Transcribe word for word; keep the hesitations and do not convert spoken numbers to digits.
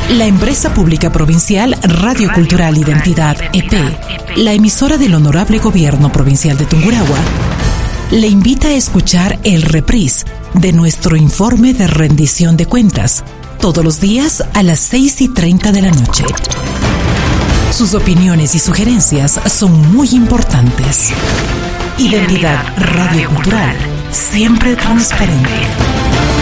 La empresa pública provincial Radio Cultural Identidad E P, la emisora del Honorable Gobierno Provincial de Tungurahua, le invita a escuchar el reprise de nuestro informe de rendición de cuentas, todos los días a las seis y treinta de la noche. Sus opiniones y sugerencias son muy importantes. Identidad Radio Cultural, siempre transparente.